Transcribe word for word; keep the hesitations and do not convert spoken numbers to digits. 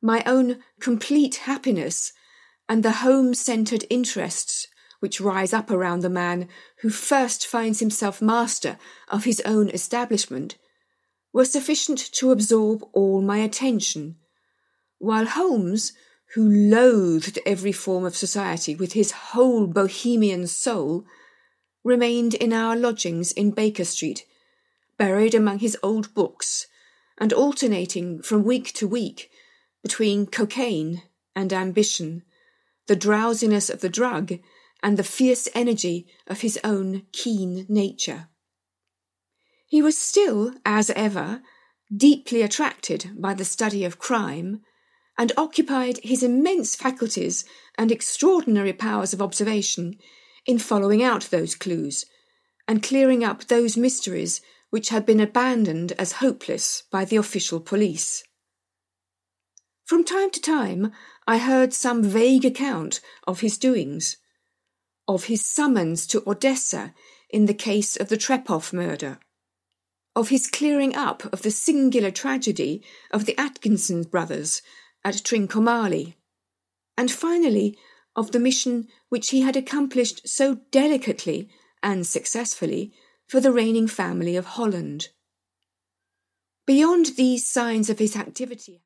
my own complete happiness, and the home-centred interests which rise up around the man who first finds himself master of his own establishment, were sufficient to absorb all my attention, while Holmes, who loathed every form of society with his whole bohemian soul, remained in our lodgings in Baker Street, buried among his old books, and alternating from week to week between cocaine and ambition, the drowsiness of the drug and the fierce energy of his own keen nature. He was still, as ever, deeply attracted by the study of crime, and occupied his immense faculties and extraordinary powers of observation in following out those clues, and clearing up those mysteries which had been abandoned as hopeless by the official police. From time to time I heard some vague account of his doings, of his summons to Odessa in the case of the Trepoff murder, of his clearing up of the singular tragedy of the Atkinson brothers at Trincomalee, and finally of the mission which he had accomplished so delicately and successfully for the reigning family of Holland. Beyond these signs of his activity,